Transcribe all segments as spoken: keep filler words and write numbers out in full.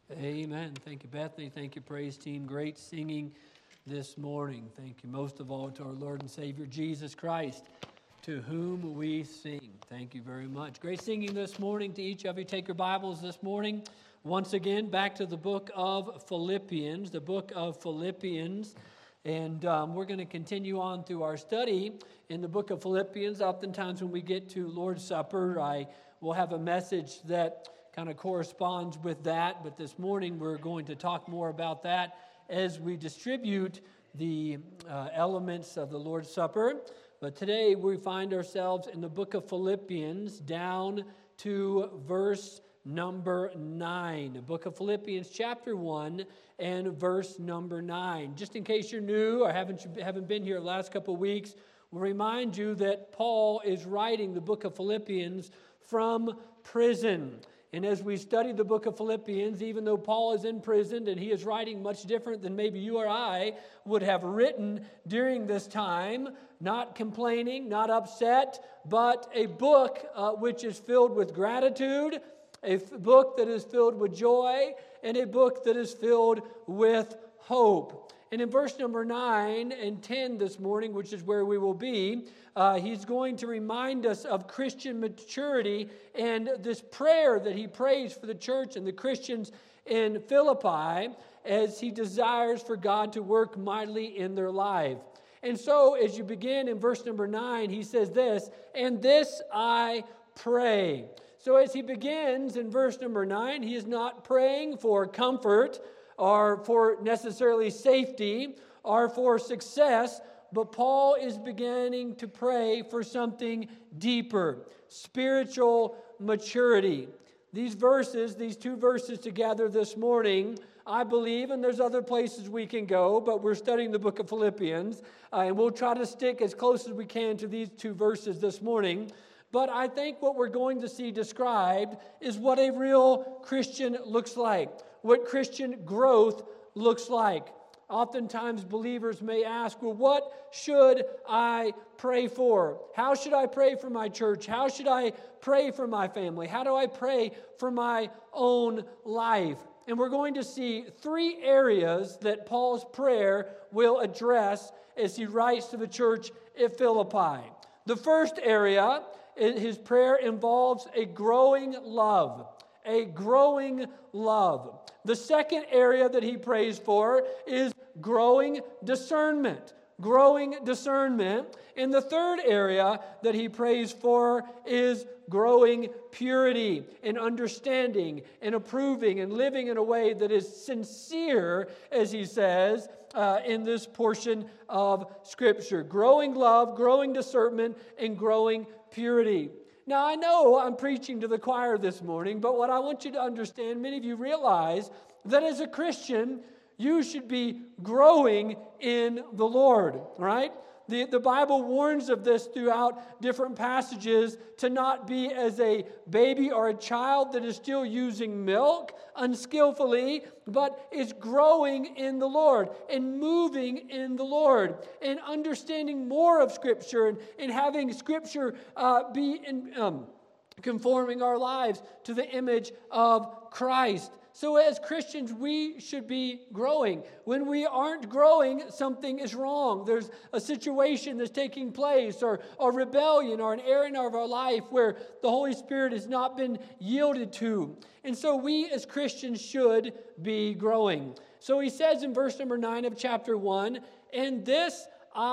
Amen. Thank you, Bethany. Thank you, praise team. Great singing this morning. Thank you most of all to our Lord and Savior, Jesus Christ, to whom we sing. Thank you very much. Great singing this morning to each of you. Take your Bibles this morning. Once again, back to the book of Philippians, the book of Philippians. And um, we're going to continue on through our study in the book of Philippians. Oftentimes when we get to Lord's Supper, I will have a message that kind of corresponds with that, but this morning we're going to talk more about that as we distribute the uh, elements of the Lord's Supper. But today we find ourselves in the book of Philippians down to verse number nine. The book of Philippians chapter one and verse number nine. Just in case you're new or haven't, haven't been here the last couple of weeks, we'll remind you that Paul is writing the book of Philippians from prison. And as we study the book of Philippians, even though Paul is in prison and he is writing much different than maybe you or I would have written during this time, not complaining, not upset, but a book uh, which is filled with gratitude, a f- book that is filled with joy, and a book that is filled with hope. And in verse number nine and ten this morning, which is where we will be, uh, he's going to remind us of Christian maturity and this prayer that he prays for the church and the Christians in Philippi as he desires for God to work mightily in their life. And so as you begin in verse number nine, he says this, "And this I pray." So as he begins in verse number nine, he is not praying for comfort or for necessarily safety, or for success, but Paul is beginning to pray for something deeper, spiritual maturity. These verses, these two verses together this morning, I believe, and there's other places we can go, but we're studying the book of Philippians, uh, and we'll try to stick as close as we can to these two verses this morning. But I think what we're going to see described is what a real Christian looks like, what Christian growth looks like. Oftentimes believers may ask, well, what should I pray for? How should I pray for my church? How should I pray for my family? How do I pray for my own life? And we're going to see three areas that Paul's prayer will address as he writes to the church at Philippi. The first area, his prayer involves a growing love. A growing love. The second area that he prays for is growing discernment. Growing discernment. And the third area that he prays for is growing purity and understanding and approving and living in a way that is sincere, as he says uh, in this portion of Scripture. Growing love, growing discernment, and growing purity. Now, I know I'm preaching to the choir this morning, but what I want you to understand, many of you realize that as a Christian, you should be growing in the Lord, right? The, the Bible warns of this throughout different passages, to not be as a baby or a child that is still using milk unskillfully, but is growing in the Lord and moving in the Lord and understanding more of Scripture and, and having Scripture uh, be in, um, conforming our lives to the image of Christ. So as Christians, we should be growing. When we aren't growing, something is wrong. There's a situation that's taking place, or a rebellion, or an area of our life where the Holy Spirit has not been yielded to. And so we as Christians should be growing. So he says in verse number nine of chapter one, "And this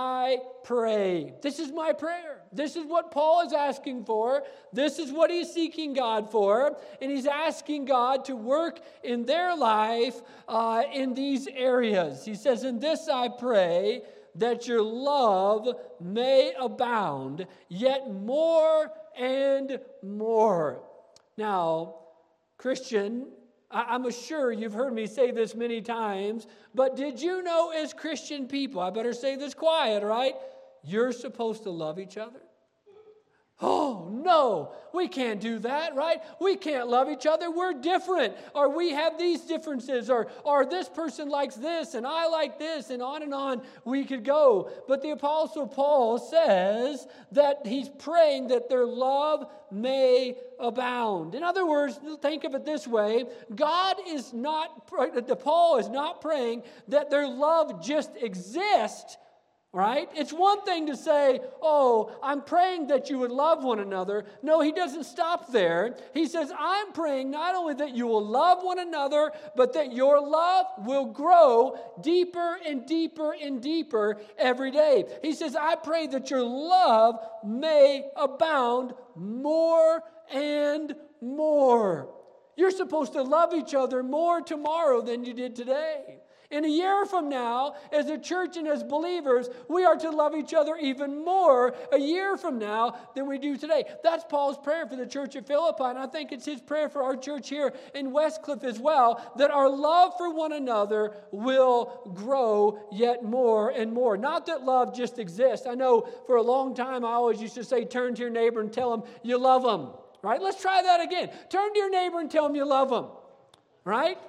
I pray." This is my prayer. This is what Paul is asking for. This is what he's seeking God for. And he's asking God to work in their life uh, in these areas. He says, "And this I pray, that your love may abound yet more and more." Now, Christian, I'm sure you've heard me say this many times, but did you know as Christian people, I better say this quiet, right? You're supposed to love each other. Oh, no, we can't do that, right? We can't love each other. We're different. Or we have these differences. Or, or this person likes this and I like this, and on and on we could go. But the Apostle Paul says that he's praying that their love may abound. In other words, think of it this way. God is not, Paul is not praying that their love just exists. Right? It's one thing to say, oh, I'm praying that you would love one another. No, he doesn't stop there. He says, I'm praying not only that you will love one another, but that your love will grow deeper and deeper and deeper every day. He says, I pray that your love may abound more and more. You're supposed to love each other more tomorrow than you did today. In a year from now, as a church and as believers, we are to love each other even more a year from now than we do today. That's Paul's prayer for the church at Philippi, and I think it's his prayer for our church here in Westcliff as well, that our love for one another will grow yet more and more. Not that love just exists. I know for a long time I always used to say, turn to your neighbor and tell him you love him. Right? Let's try that again. Turn to your neighbor and tell him you love him. Right?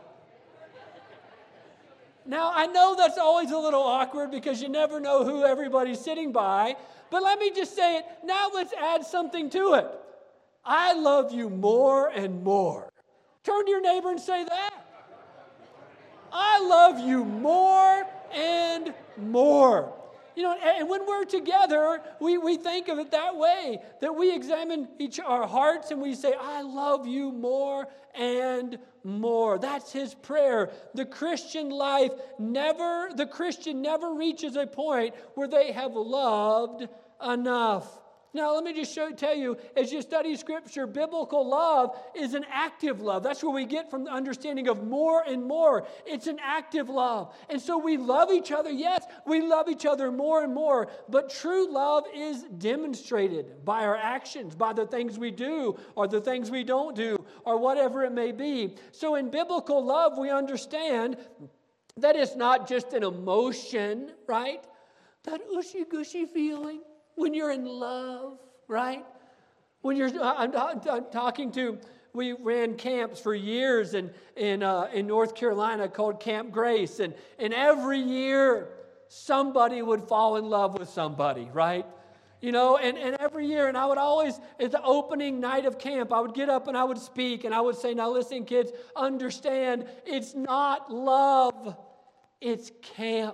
Now, I know that's always a little awkward because you never know who everybody's sitting by, but let me just say it. Now let's add something to it. I love you more and more. Turn to your neighbor and say that. I love you more and more. You know, and when we're together, we, we think of it that way, that we examine each our hearts and we say, I love you more and more. That's his prayer. The Christian life never, the Christian never reaches a point where they have loved enough. Now, let me just show, tell you, as you study Scripture, biblical love is an active love. That's where we get from the understanding of more and more. It's an active love. And so we love each other. Yes, we love each other more and more. But true love is demonstrated by our actions, by the things we do or the things we don't do or whatever it may be. So in biblical love, we understand that it's not just an emotion, right? That ushy-gushy feeling. When you're in love, right? When you're, I'm, I'm talking to, we ran camps for years in in, uh, in North Carolina called Camp Grace, and and every year somebody would fall in love with somebody, right? You know, and, and every year, and I would always, at the opening night of camp, I would get up and I would speak, and I would say, now listen, kids, understand, it's not love, it's camp.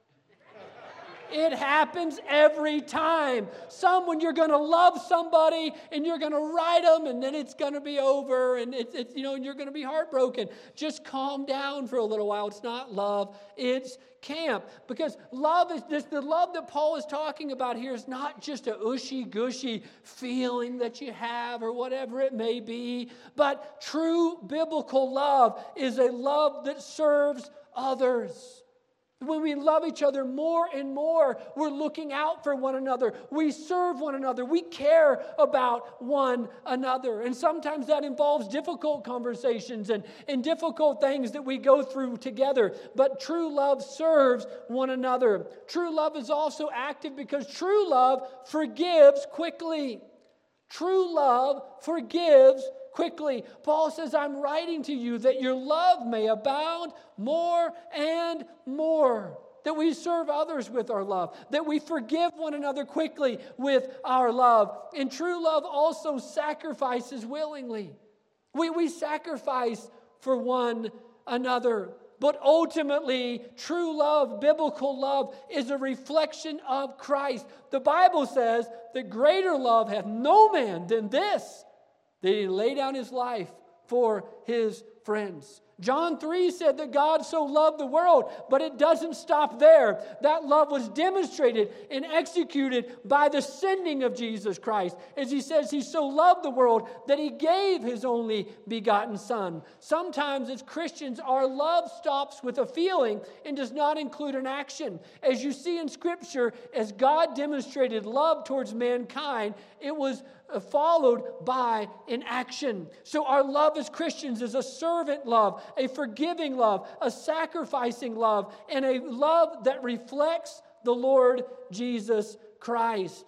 It happens every time. Some when you're going to love somebody and you're going to write them and then it's going to be over and it's, it's you know and you're going to be heartbroken. Just calm down for a little while. It's not love. It's camp. Because love is this. The love that Paul is talking about here is not just a ushy-gushy feeling that you have or whatever it may be. But true biblical love is a love that serves others. When we love each other more and more, we're looking out for one another. We serve one another. We care about one another. And sometimes that involves difficult conversations and, and difficult things that we go through together. But true love serves one another. True love is also active because true love forgives quickly. True love forgives quickly. Paul says, I'm writing to you that your love may abound more and more. That we serve others with our love. That we forgive one another quickly with our love. And true love also sacrifices willingly. We, we sacrifice for one another. But ultimately, true love, biblical love, is a reflection of Christ. The Bible says that greater love hath no man than this, that he lay down his life for his friends. John three said that God so loved the world, but it doesn't stop there. That love was demonstrated and executed by the sending of Jesus Christ. As he says, he so loved the world that he gave his only begotten Son. Sometimes as Christians, our love stops with a feeling and does not include an action. As you see in Scripture, as God demonstrated love towards mankind, it was followed by an action. So our love as Christians is a servant love, a forgiving love, a sacrificing love, and a love that reflects the Lord Jesus Christ.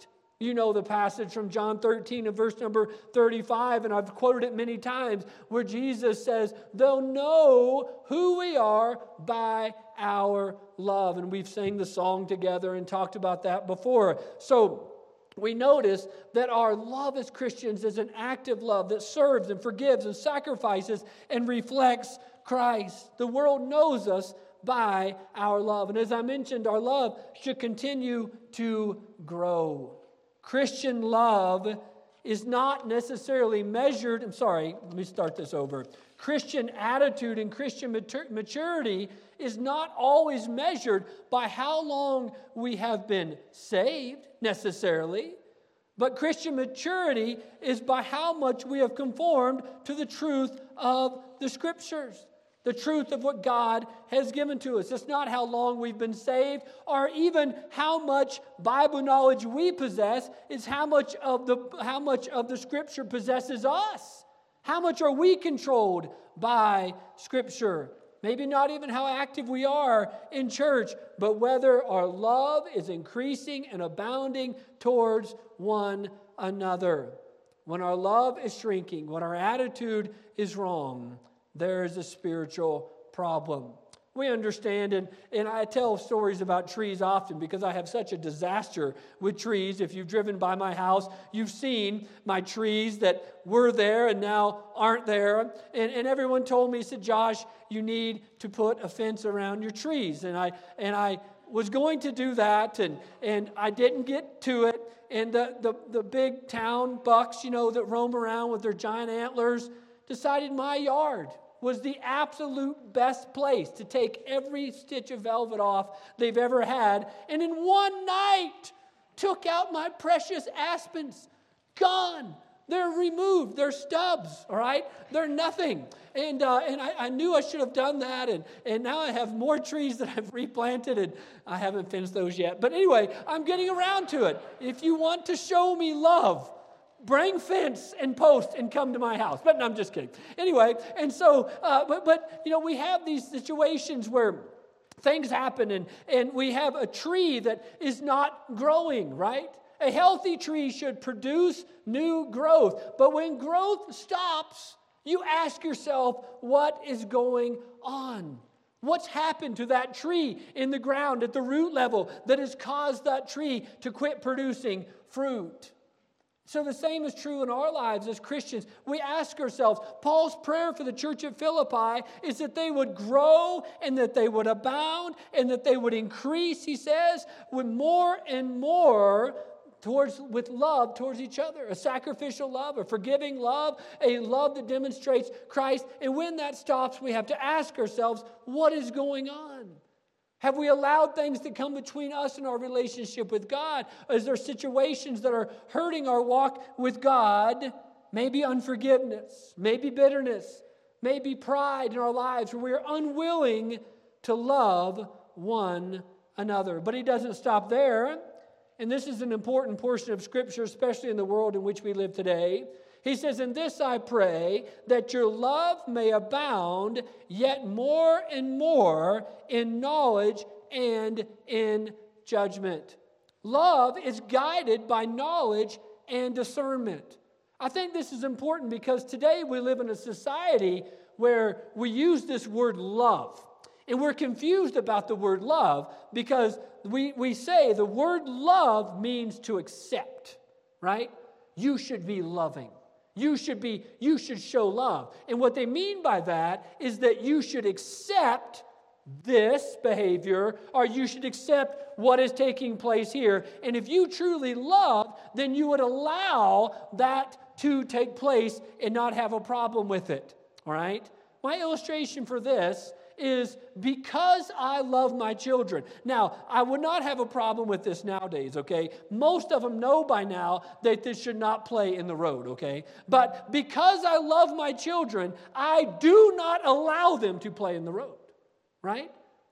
You know the passage from John thirteen and verse number thirty-five, and I've quoted it many times, where Jesus says, they'll know who we are by our love. And we've sang the song together and talked about that before. So we notice that our love as Christians is an active love that serves and forgives and sacrifices and reflects Christ. The world knows us by our love. And as I mentioned, our love should continue to grow. Christian love is not necessarily measured. I'm sorry, let me start this over. Christian attitude and Christian matur- maturity is not always measured by how long we have been saved, necessarily. But Christian maturity is by how much we have conformed to the truth of the Scriptures, the truth of what God has given to us. It's not how long we've been saved or even how much Bible knowledge we possess. It's how much of the, how much of the Scripture possesses us. How much are we controlled by Scripture? Maybe not even how active we are in church, but whether our love is increasing and abounding towards one another. When our love is shrinking, when our attitude is wrong, there is a spiritual problem. We understand, and, and I tell stories about trees often because I have such a disaster with trees. If you've driven by my house, you've seen my trees that were there and now aren't there. And, and everyone told me, said, Josh, you need to put a fence around your trees. And I and I was going to do that, and, and I didn't get to it. And the, the, the big town bucks, you know, that roam around with their giant antlers, decided my yard was the absolute best place to take every stitch of velvet off they've ever had. And in one night, took out my precious aspens. Gone. They're removed. They're stubs, all right? They're nothing. And uh, and I, I knew I should have done that. And, and now I have more trees that I've replanted, and I haven't fenced those yet. But anyway, I'm getting around to it. If you want to show me love, bring fence and post and come to my house. But no, I'm just kidding. Anyway, and so, uh, but, but, you know, we have these situations where things happen, and, and we have a tree that is not growing, right? A healthy tree should produce new growth. But when growth stops, you ask yourself, what is going on? What's happened to that tree in the ground at the root level that has caused that tree to quit producing fruit? So the same is true in our lives as Christians. We ask ourselves, Paul's prayer for the church at Philippi is that they would grow and that they would abound and that they would increase, he says, with more and more towards with love towards each other, a sacrificial love, a forgiving love, a love that demonstrates Christ. And when that stops, we have to ask ourselves, what is going on? Have we allowed things to come between us and our relationship with God? Is there situations that are hurting our walk with God? Maybe unforgiveness, maybe bitterness, maybe pride in our lives where we are unwilling to love one another. But he doesn't stop there. And this is an important portion of Scripture, especially in the world in which we live today. He says, in this I pray, that your love may abound yet more and more in knowledge and in judgment. Love is guided by knowledge and discernment. I think this is important because today we live in a society where we use this word love. And we're confused about the word love because we, we say the word love means to accept, right? You should be loving. You should be, you should show love. And what they mean by that is that you should accept this behavior, or you should accept what is taking place here. And if you truly love, then you would allow that to take place and not have a problem with it. All right? My illustration for this is because I love my children. Now, I would not have a problem with this nowadays, okay? Most of them know by now that this should not play in the road, okay? But because I love my children, I do not allow them to play in the road, right?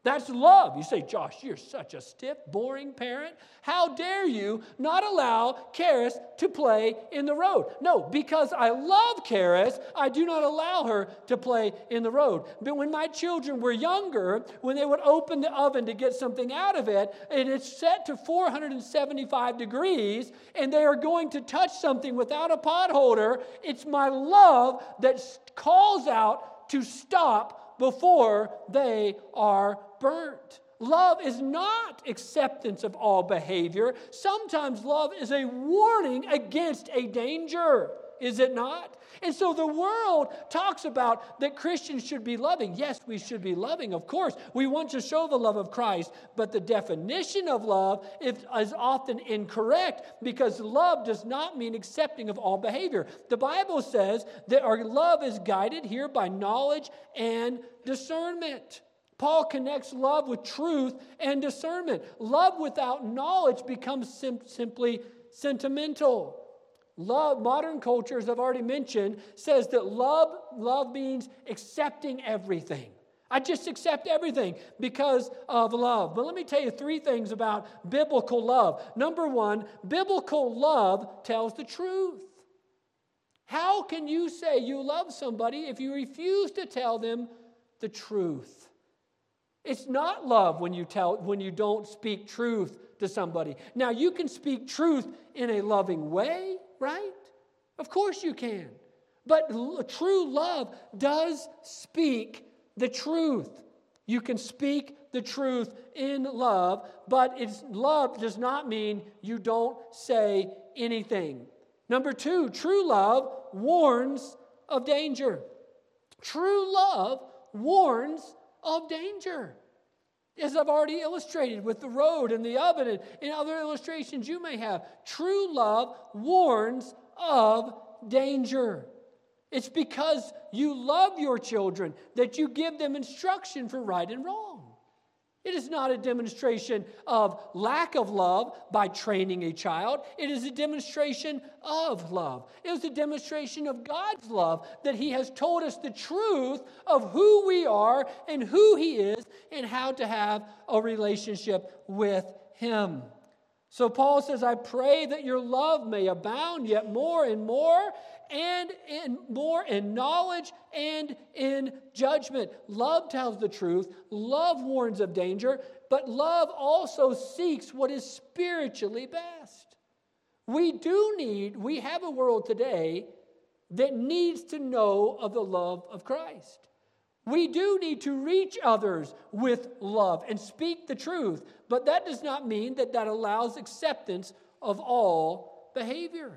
That's love. You say, Josh, you're such a stiff, boring parent. How dare you not allow Karis to play in the road? No, because I love Karis, I do not allow her to play in the road. But when my children were younger, when they would open the oven to get something out of it, and it's set to four hundred seventy-five degrees, and they are going to touch something without a pot holder, it's my love that calls out to stop before they are burnt. Love is not acceptance of all behavior. Sometimes love is a warning against a danger, is it not? And so the world talks about that Christians should be loving. Yes, we should be loving, of course. We want to show the love of Christ, but the definition of love is, is often incorrect because love does not mean accepting of all behavior. The Bible says that our love is guided here by knowledge and discernment. Paul connects love with truth and discernment. Love without knowledge becomes sim- simply sentimental. Love, modern culture, as I've already mentioned, says that love, love means accepting everything. I just accept everything because of love. But let me tell you three things about biblical love. Number one, biblical love tells the truth. How can you say you love somebody if you refuse to tell them the truth? It's not love when you tell when you don't speak truth to somebody. Now, you can speak truth in a loving way, right? Of course you can. But l- true love does speak the truth. You can speak the truth in love, but it's love does not mean you don't say anything. Number two, true love warns of danger. True love warns of danger. As I've already illustrated with the road and the oven and, and other illustrations you may have, true love warns of danger. It's because you love your children that you give them instruction for right and wrong. It is not a demonstration of lack of love by training a child. It is a demonstration of love. It is a demonstration of God's love that He has told us the truth of who we are and who He is and how to have a relationship with Him. So Paul says, I pray that your love may abound yet more and more and in more in knowledge and in judgment. Love tells the truth. Love warns of danger. But love also seeks what is spiritually best. We do need, we have a world today that needs to know of the love of Christ. We do need to reach others with love and speak the truth. But that does not mean that that allows acceptance of all behavior.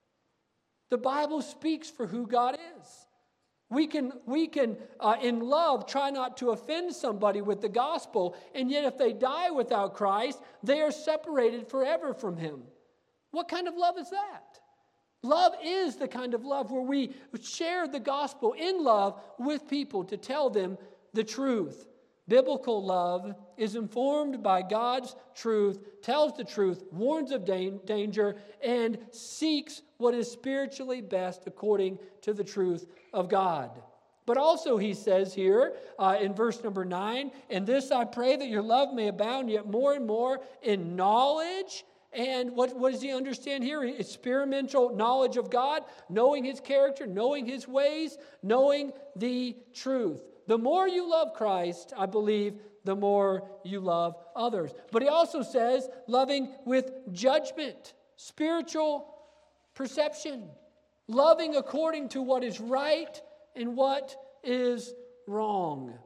The Bible speaks for who God is. We can, we can uh, in love, try not to offend somebody with the gospel, and yet if they die without Christ, they are separated forever from Him. What kind of love is that? Love is the kind of love where we share the gospel in love with people to tell them the truth. Biblical love is informed by God's truth, tells the truth, warns of danger, and seeks what is spiritually best according to the truth of God. But also he says here uh, in verse number nine, and this I pray that your love may abound yet more and more in knowledge. And what, what does he understand here? Experimental knowledge of God, knowing His character, knowing His ways, knowing the truth. The more you love Christ, I believe, the more you love others. But he also says, loving with judgment, spiritual perception, loving according to what is right and what is wrong.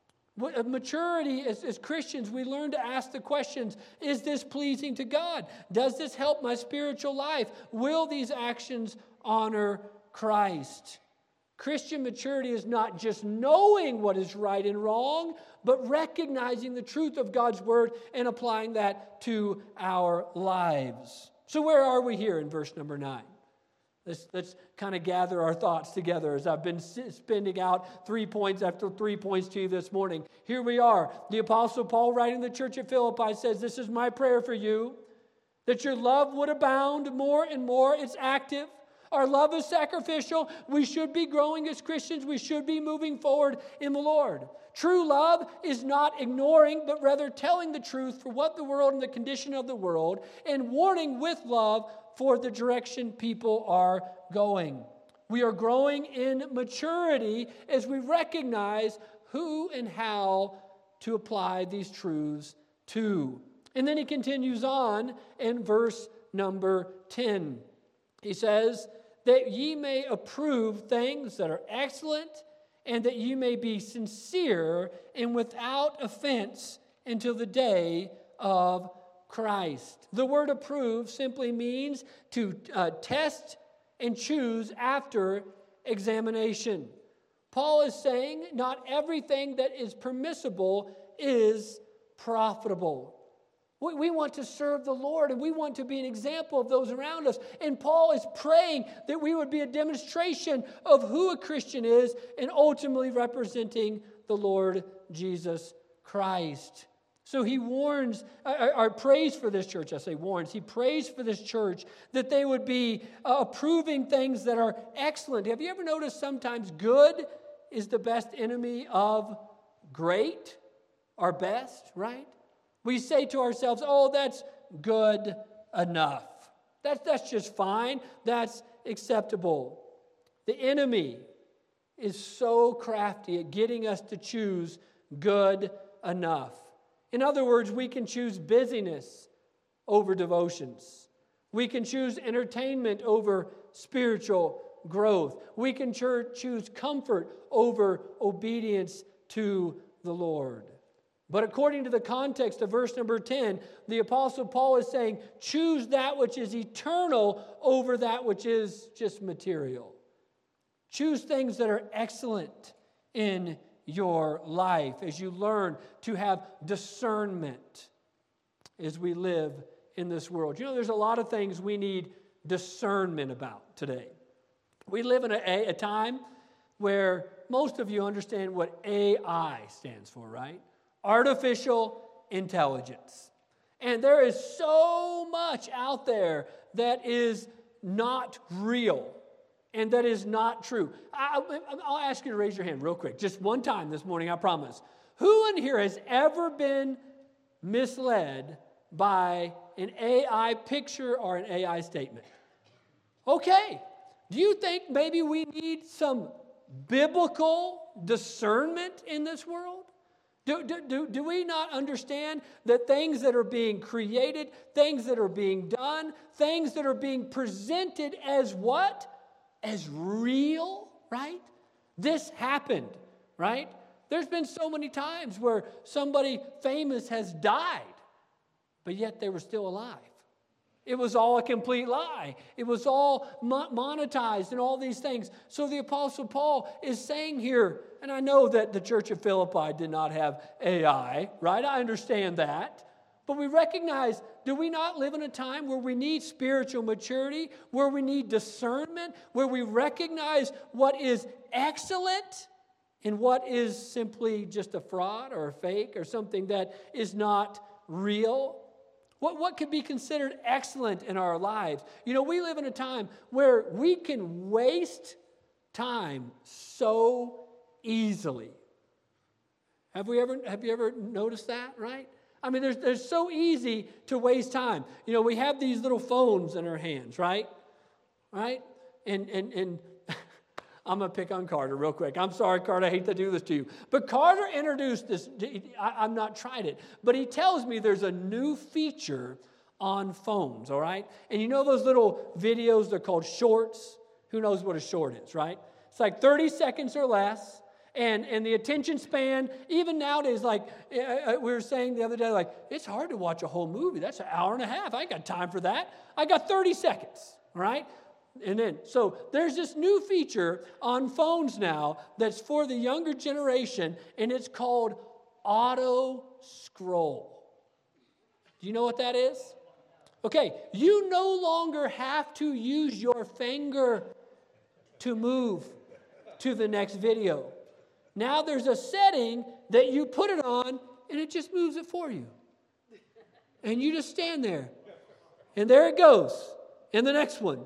Maturity, as, as Christians, we learn to ask the questions, is this pleasing to God? Does this help my spiritual life? Will these actions honor Christ? Christian maturity is not just knowing what is right and wrong, but recognizing the truth of God's word and applying that to our lives. So where are we here in verse number nine? Let's, let's kind of gather our thoughts together as I've been spending out three points after three points to you this morning. Here we are. The Apostle Paul, writing to the church at Philippi, says, this is my prayer for you, that your love would abound more and more. It's active. Our love is sacrificial. We should be growing as Christians. We should be moving forward in the Lord. True love is not ignoring, but rather telling the truth for what the world and the condition of the world, and warning with love for the direction people are going. We are growing in maturity as we recognize who and how to apply these truths to. And then he continues on in verse number ten. He says, that ye may approve things that are excellent, and that ye may be sincere and without offense until the day of Christ. The word approve simply means to uh, test and choose after examination. Paul is saying not everything that is permissible is profitable. We, we want to serve the Lord, and we want to be an example of those around us. And Paul is praying that we would be a demonstration of who a Christian is and ultimately representing the Lord Jesus Christ. So he warns, or prays for this church, I say warns, he prays for this church that they would be uh, approving things that are excellent. Have you ever noticed sometimes good is the best enemy of great or best, right? We say to ourselves, oh, that's good enough. That's, that's just fine. That's acceptable. The enemy is so crafty at getting us to choose good enough. In other words, we can choose busyness over devotions. We can choose entertainment over spiritual growth. We can choose comfort over obedience to the Lord. But according to the context of verse number ten, the Apostle Paul is saying, choose that which is eternal over that which is just material. Choose things that are excellent in your life as you learn to have discernment as we live in this world. You know, there's a lot of things we need discernment about today. We live in a, a time where most of you understand what A I stands for, right? Artificial intelligence. And there is so much out there that is not real and that is not true. I, I'll ask you to raise your hand real quick, just one time this morning, I promise. Who in here has ever been misled by an A I picture or an A I statement? Okay. Do you think maybe we need some biblical discernment in this world? Do, do, do, do we not understand that things that are being created, things that are being done, things that are being presented as what? As real, right? This happened, right? There's been so many times where somebody famous has died, but yet they were still alive. It was all a complete lie. It was all monetized and all these things. So the Apostle Paul is saying here, and I know that the church of Philippi did not have A I, right? I understand that. But we recognize, do we not live in a time where we need spiritual maturity, where we need discernment, where we recognize what is excellent and what is simply just a fraud or a fake or something that is not real? What, what could be considered excellent in our lives? You know, we live in a time where we can waste time so easily. Have we ever, have you ever noticed that, right? I mean, there's, there's so easy to waste time. You know, we have these little phones in our hands, right? Right? And, and, and I'm going to pick on Carter real quick. I'm sorry, Carter, I hate to do this to you. But Carter introduced this. I, I've not tried it. But he tells me there's a new feature on phones, all right? And you know those little videos, they're called shorts? Who knows what a short is, right? It's like thirty seconds or less. And, and the attention span, even nowadays, like uh, we were saying the other day, like, it's hard to watch a whole movie. That's an hour and a half. I ain't got time for that. I got thirty seconds, all right? And then, so there's this new feature on phones now that's for the younger generation, and it's called auto scroll. Do you know what that is? Okay, you no longer have to use your finger to move to the next video. Now there's a setting that you put it on, and it just moves it for you. And you just stand there. And there it goes. And the next one.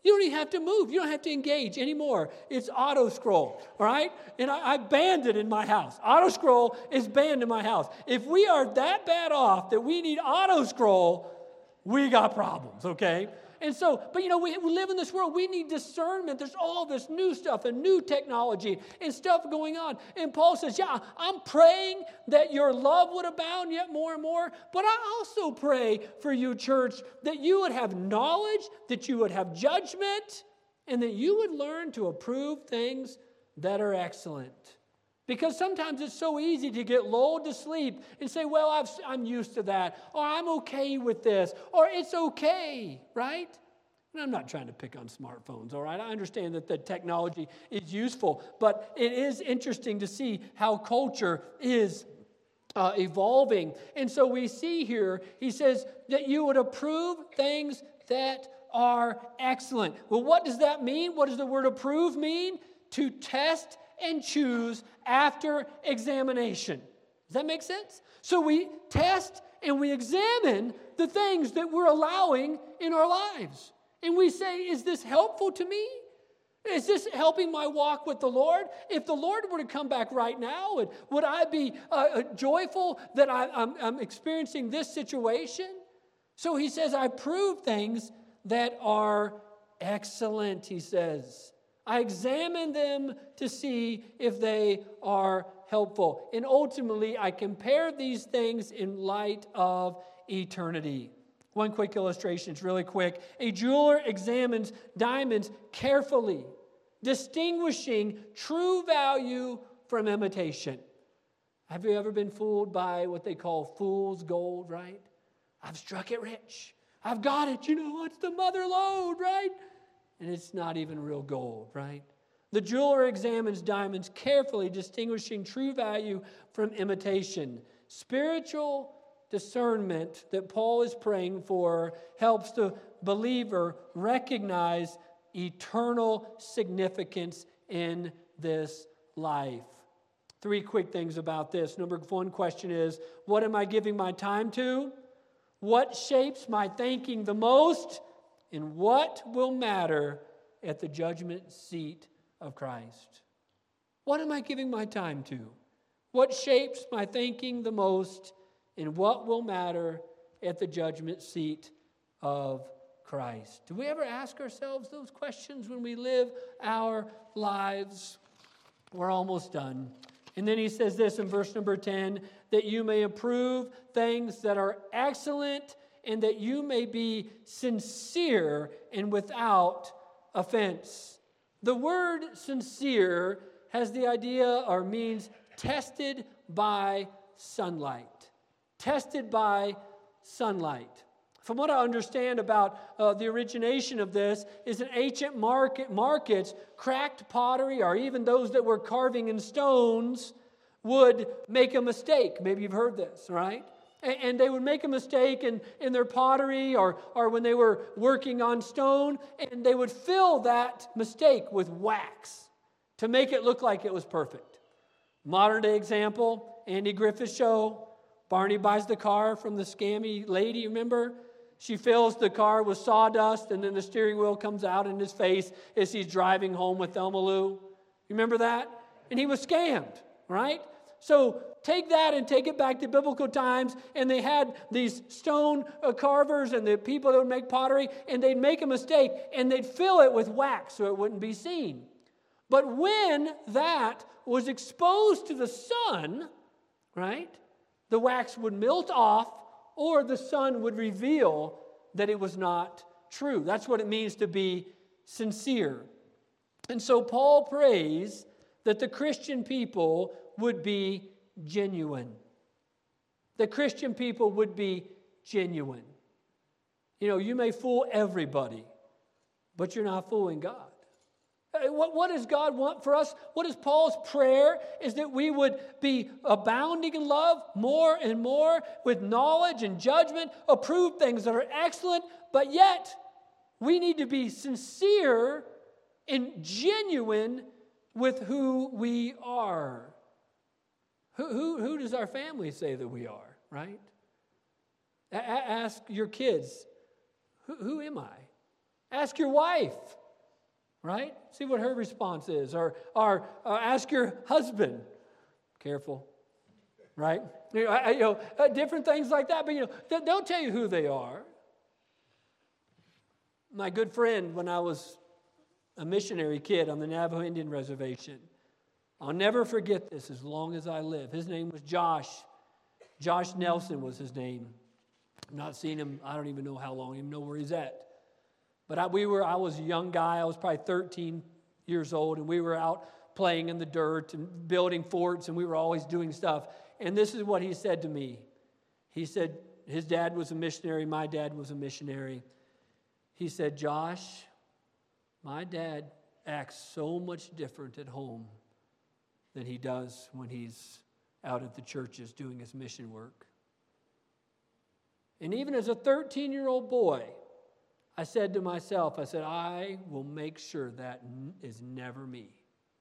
You don't even have to move. You don't have to engage anymore. It's auto scroll, all right? And I, I banned it in my house. Auto scroll is banned in my house. If we are that bad off that we need auto scroll, we got problems, okay? And so, but you know, we, we live in this world. We need discernment. There's all this new stuff and new technology and stuff going on. And Paul says, yeah, I'm praying that your love would abound yet more and more. But I also pray for you, church, that you would have knowledge, that you would have judgment, and that you would learn to approve things that are excellent. Because sometimes it's so easy to get lulled to sleep and say, well, I've, I'm used to that, or I'm okay with this, or it's okay, right? And I'm not trying to pick on smartphones, all right? I understand that the technology is useful, but it is interesting to see how culture is uh, evolving. And so we see here, he says that you would approve things that are excellent. Well, what does that mean? What does the word approve mean? To test and choose after examination. Does that make sense? So we test and we examine the things that we're allowing in our lives. And we say, is this helpful to me? Is this helping my walk with the Lord? If the Lord were to come back right now, would, would I be uh, joyful that I, I'm, I'm experiencing this situation? So he says, I prove things that are excellent, he says. I examine them to see if they are helpful. And ultimately, I compare these things in light of eternity. One quick illustration, it's really quick. A jeweler examines diamonds carefully, distinguishing true value from imitation. Have you ever been fooled by what they call fool's gold, right? I've struck it rich. I've got it. You know, it's the mother lode, right? And it's not even real gold, right? The jeweler examines diamonds carefully, distinguishing true value from imitation. Spiritual discernment that Paul is praying for helps the believer recognize eternal significance in this life. Three quick things about this. Number one question is, what am I giving my time to? What shapes my thinking the most? And what will matter at the judgment seat of Christ? What am I giving my time to? What shapes my thinking the most? And what will matter at the judgment seat of Christ? Do we ever ask ourselves those questions when we live our lives? We're almost done. And then he says this in verse number ten, that you may approve things that are excellent, and that you may be sincere and without offense. The word sincere has the idea or means tested by sunlight. Tested by sunlight. From what I understand about uh, the origination of this is in ancient market, markets, cracked pottery or even those that were carving in stones would make a mistake. Maybe you've heard this, right? And they would make a mistake in, in their pottery or, or when they were working on stone, and they would fill that mistake with wax to make it look like it was perfect. Modern day example, Andy Griffith's show. Barney buys the car from the scammy lady, remember? She fills the car with sawdust, and then the steering wheel comes out in his face as he's driving home with Thelma Lou. You remember that? And he was scammed, right? So take that and take it back to biblical times, and they had these stone uh, carvers and the people that would make pottery, and they'd make a mistake, and they'd fill it with wax so it wouldn't be seen. But when that was exposed to the sun, right, the wax would melt off, or the sun would reveal that it was not true. That's what it means to be sincere. And so Paul prays that the Christian people would be genuine. The Christian people would be genuine. You know, you may fool everybody, but you're not fooling God. What, what does God want for us? What is Paul's prayer? Is that we would be abounding in love more and more with knowledge and judgment, approve things that are excellent, but yet we need to be sincere and genuine with who we are. Who, who, who does our family say that we are, right? A- ask your kids, who, who am I? Ask your wife, right? See what her response is. Or, or, or ask your husband. Careful, right? You know, I, you know uh, different things like that. But, you know, th- they'll tell you who they are. My good friend, when I was a missionary kid on the Navajo Indian Reservation, I'll never forget this as long as I live. His name was Josh. Josh Nelson was his name. I've not seen him, I don't even know how long, I don't even know where he's at. But I, we were, I was a young guy, I was probably thirteen years old, and we were out playing in the dirt and building forts, and we were always doing stuff. And this is what he said to me. He said, his dad was a missionary, my dad was a missionary. He said, Josh, my dad acts so much different at home than he does when he's out at the churches doing his mission work. And even as a thirteen-year-old boy, I said to myself, I said, I will make sure that is never me.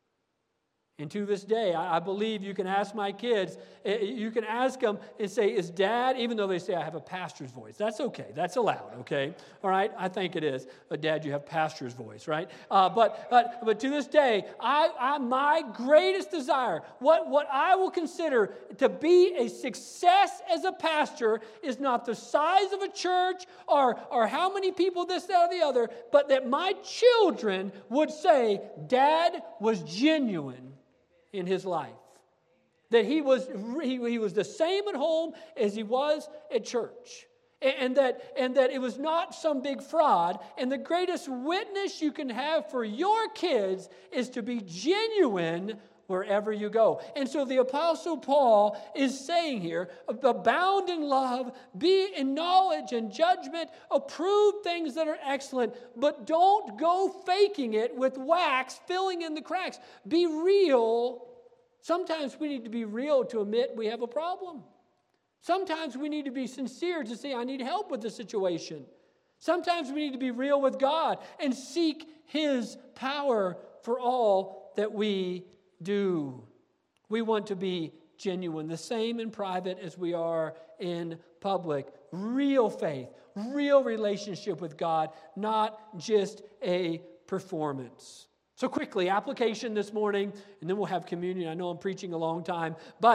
And to this day, I believe you can ask my kids, you can ask them and say, is Dad, even though they say I have a pastor's voice, that's okay, that's allowed, okay? All right, I think it is. But Dad, you have pastor's voice, right? Uh, but, but but to this day, I, I my greatest desire, what, what I will consider to be a success as a pastor is not the size of a church or, or how many people this, that, or the other, but that my children would say, Dad was genuine in his life. That he was he, he was the same at home as he was at church. And, and that and that it was not some big fraud. And the greatest witness you can have for your kids is to be genuine wherever you go. And so the Apostle Paul is saying here, abound in love, be in knowledge and judgment, approve things that are excellent, but don't go faking it with wax, filling in the cracks. Be real. Sometimes we need to be real to admit we have a problem. Sometimes we need to be sincere to say, I need help with the situation. Sometimes we need to be real with God and seek His power for all that we do. We want to be genuine, the same in private as we are in public. Real faith, real relationship with God, not just a performance. So quickly, application this morning, and then we'll have communion. I know I'm preaching a long time,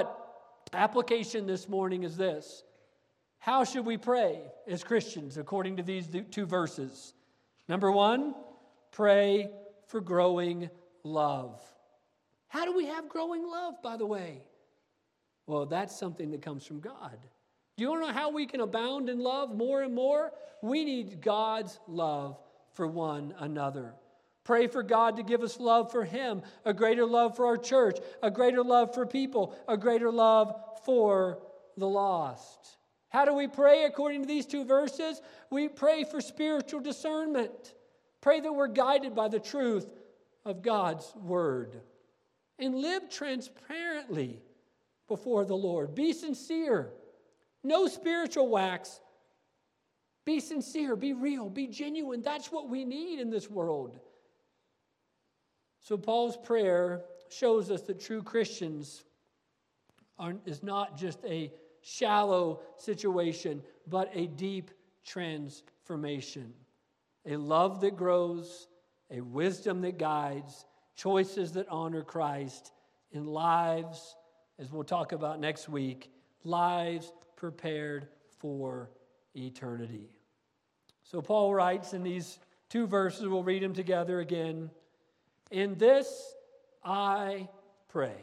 but application this morning is this. How should we pray as Christians according to these two verses? Number one, pray for growing love. How do we have growing love, by the way? Well, that's something that comes from God. Do you want to know how we can abound in love more and more? We need God's love for one another. Pray for God to give us love for Him, a greater love for our church, a greater love for people, a greater love for the lost. How do we pray according to these two verses? We pray for spiritual discernment. Pray that we're guided by the truth of God's Word. And live transparently before the Lord. Be sincere. No spiritual wax. Be sincere. Be real. Be genuine. That's what we need in this world. So Paul's prayer shows us that true Christians are, is not just a shallow situation, but a deep transformation. A love that grows, a wisdom that guides, choices that honor Christ, and lives, as we'll talk about next week, lives prepared for eternity. So Paul writes in these two verses, we'll read them together again. In this I pray,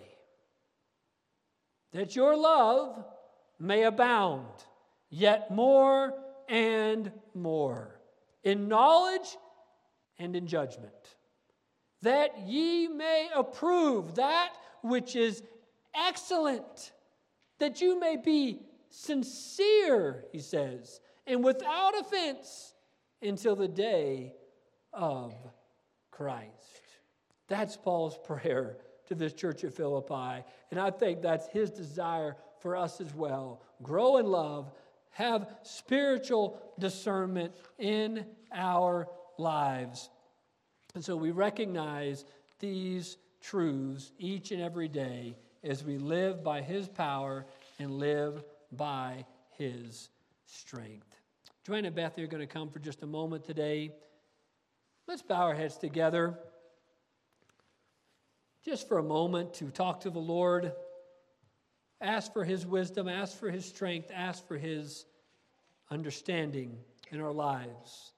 that your love may abound, yet more and more, in knowledge and in judgment, that ye may approve that which is excellent, that you may be sincere, he says, and without offense until the day of Christ. That's Paul's prayer to this church at Philippi, and I think that's his desire for us as well. Grow in love, have spiritual discernment in our lives. And so we recognize these truths each and every day as we live by His power and live by His strength. Joanne and Bethany are going to come for just a moment today. Let's bow our heads together. just for a moment to talk to the Lord, ask for His wisdom, ask for His strength, ask for His understanding in our lives.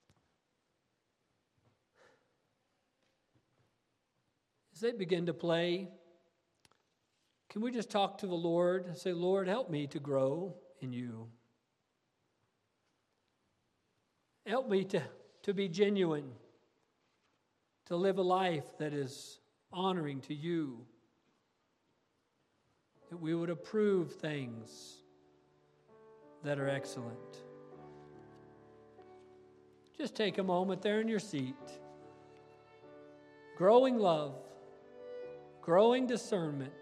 As they begin to play, can we just talk to the Lord and say, Lord, help me to grow in you. Help me to, to be genuine, to live a life that is honoring to you, that we would approve things that are excellent. Just take a moment there in your seat. Growing love, growing discernment.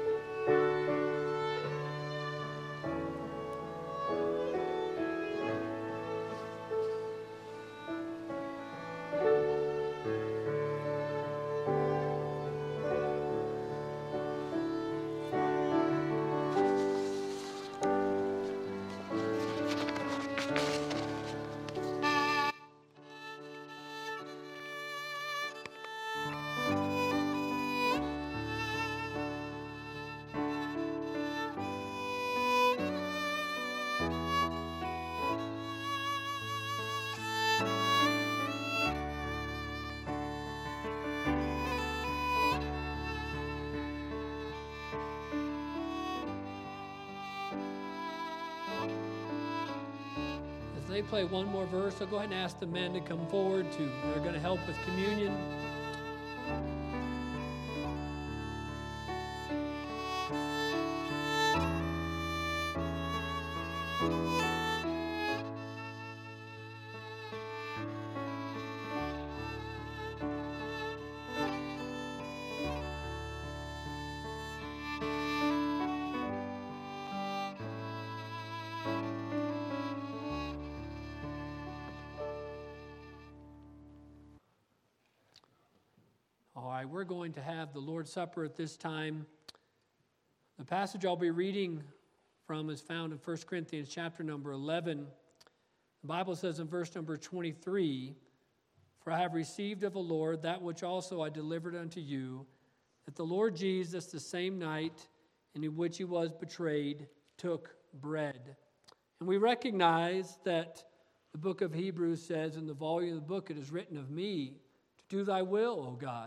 They play one more verse. I'll go ahead and ask the men to come forward too. They're going to help with communion. All right, we're going to have the Lord's Supper at this time. The passage I'll be reading from is found in First Corinthians chapter number eleven. The Bible says in verse number twenty-three, "For I have received of the Lord that which also I delivered unto you, that the Lord Jesus, the same night in which he was betrayed, took bread." And we recognize that the book of Hebrews says in the volume of the book, "It is written of me, to do thy will, O God."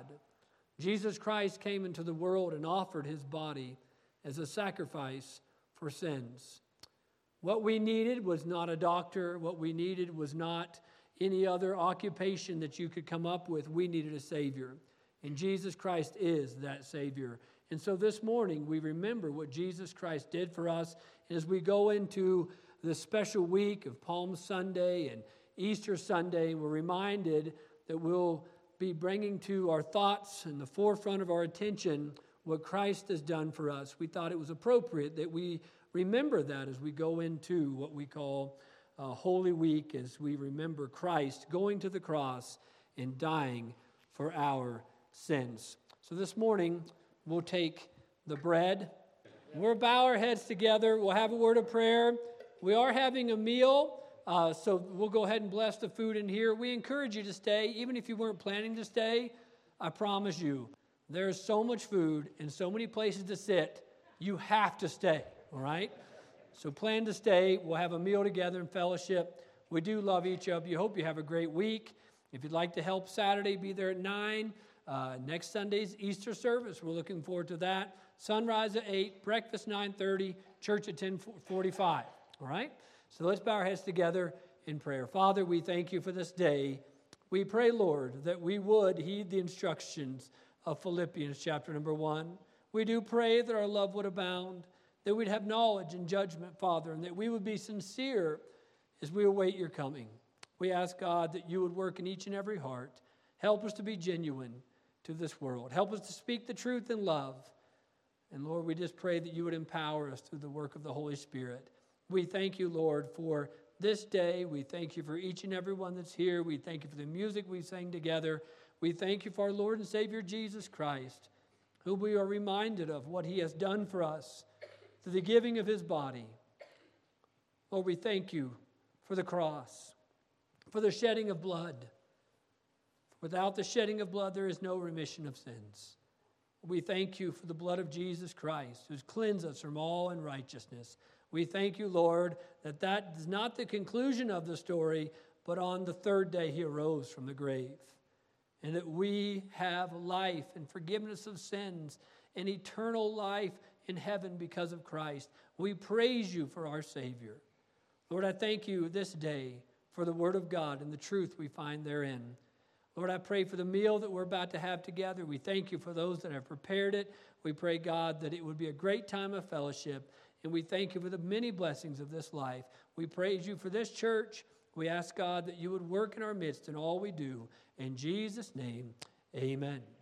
Jesus Christ came into the world and offered his body as a sacrifice for sins. What we needed was not a doctor. What we needed was not any other occupation that you could come up with. We needed a Savior. And Jesus Christ is that Savior. And so this morning we remember what Jesus Christ did for us. And as we go into this special week of Palm Sunday and Easter Sunday, we're reminded that we'll be bringing to our thoughts and the forefront of our attention what Christ has done for us. We thought it was appropriate that we remember that as we go into what we call uh, Holy Week, as we remember Christ going to the cross and dying for our sins. So this morning, we'll take the bread. We'll bow our heads together. We'll have a word of prayer. We are having a meal. Uh, so we'll go ahead and bless the food in here. We encourage you to stay. Even if you weren't planning to stay, I promise you, there's so much food and so many places to sit, you have to stay, all right? So plan to stay. We'll have a meal together in fellowship. We do love each of you. Hope you have a great week. If you'd like to help Saturday, be there at nine. Uh, next Sunday's Easter service. We're looking forward to that. Sunrise at eight, breakfast nine thirty, church at ten forty-five, all right? So let's bow our heads together in prayer. Father, we thank you for this day. We pray, Lord, that we would heed the instructions of Philippians chapter number one. We do pray that our love would abound, that we'd have knowledge and judgment, Father, and that we would be sincere as we await your coming. We ask, God, that you would work in each and every heart. Help us to be genuine to this world. Help us to speak the truth in love. And Lord, we just pray that you would empower us through the work of the Holy Spirit. We thank you, Lord, for this day. We thank you for each and every one that's here. We thank you for the music we sang together. We thank you for our Lord and Savior, Jesus Christ, who we are reminded of what he has done for us through the giving of his body. Lord, we thank you for the cross, for the shedding of blood. Without the shedding of blood, there is no remission of sins. We thank you for the blood of Jesus Christ, who's cleansed us from all unrighteousness. We thank you, Lord, that that is not the conclusion of the story, but on the third day he arose from the grave. And that we have life and forgiveness of sins and eternal life in heaven because of Christ. We praise you for our Savior. Lord, I thank you this day for the Word of God and the truth we find therein. Lord, I pray for the meal that we're about to have together. We thank you for those that have prepared it. We pray, God, that it would be a great time of fellowship. And we thank you for the many blessings of this life. We praise you for this church. We ask, God, that you would work in our midst in all we do. In Jesus' name, amen.